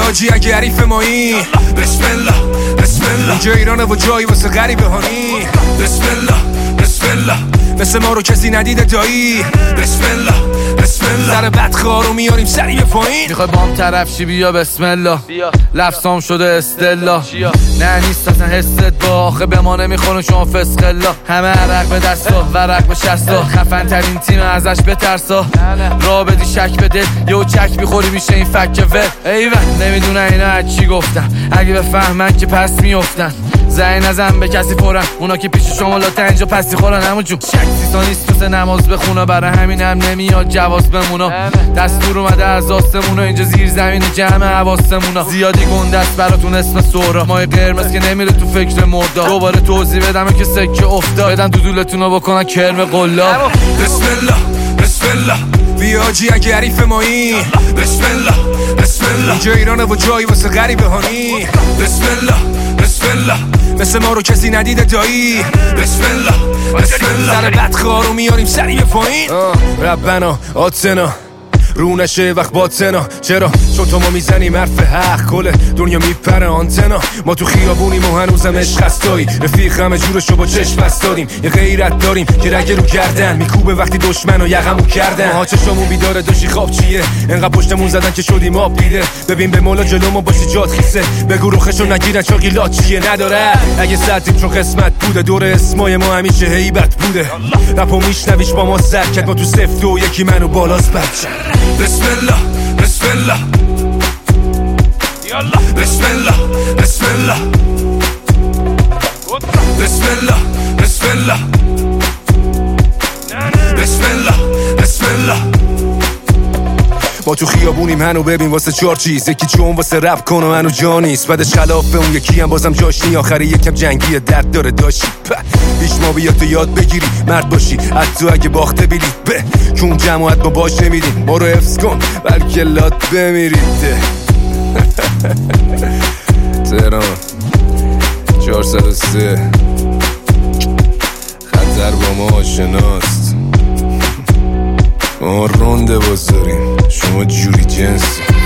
حاجی اگه حریف مایی بسم الله بسم الله، اینجا ایرانه و جایی واسه غریبه هانی. بسم الله بسم الله، مثل ما رو کسی ندیده دایی. بسم الله بسم الله، سر بدخواه رو میاریم سری به پایین. میخوای بام طرف شی بیا بسم الله، لفظام شده استلا. نه نیست اصلا حست با آخه به ما نمیخونه شما فسق الله. همه عرق به دستا ورق به شستا، خفن ترین تیم ازش بترسا. را بدی شک بده یهو چک میخوری میشه این فکه ول. ایول نمیدونه اینا از چی گفتن، اگه بفهمن که پس میافتن. زنگ نزن به کسی فورا، اونا که پیش شما لاته اینجا پسی خورن. همون جون شکسیسا نیست تو نماز بخونه، برای همین هم نمیاد جواز بمونا. دستور اومده از آسمونا، اینجا زیر زمین جمع حواسمونا. زیادی گنده است براتون اسم سورا، مای قرمز که نمیره تو فکر مردا. دوباره توضیح بدم که سکه افتاد، بدن دودولتونو بکنن کرم قلا. بسم الله بسم الله، بیا حاجی اگه حریف مایی. بسم الله بسم الله، اینجا ایرانه و جایی واسه غریبه هانی. بسم الله بسم الله، مثل ما رو کسی ندیده دایی. بسم الله بسم الله، سر بدخواه رو میاریم سری به پایین. ربنا آتنا رو نشه وقت باطنا. چرا؟ چون تو ما میزنیم حرف حق، کل دنیا میپره آنتنا. ما تو خیابونیم و هنوزم عشق هستایی، رفیق همه جورشو با چشم بست داریم. یه غیرت داریم که رگ رو گردن میکوبه وقتی دشمن و یقمو کردن. ماها چشامون بیداره داشتی خواب چیه، انقدر پشتمون زدن که شدیم آب دیده. ببین به مولا جلو ما باشی جات خیسه، بگو روخشو نگیرن چاقیلات چیه نداره. اگه سطیم چون قسمت بوده، دور اسمای ما همیشه هیبت بوده. رپو میشنویش با ما سرکت، ما تو سفت و یکی منو بالاست بچه. بسم الله بسم الله یالا. بسم الله بسم الله بسم الله بسم الله بسم الله بسم الله. ما تو خیابونیم هنو ببین واسه چهار چیز، یکی چون واسه رپ کن و هنو جا نیست. بعدش خلافه اون یکی هم بازم جاش نی، آخری یکم جنگیه درد داره داشتی. پیش ما بیا تو یاد بگیری مرد باشی، حتی اگه باخته بیلی به چون جماعت ما باش نمیدیم. ما رو حفظ کن بلکه لات بمیرید. تهران 403 خطر با ما آشناست. ما رونده بازاریم شما جوری جنس.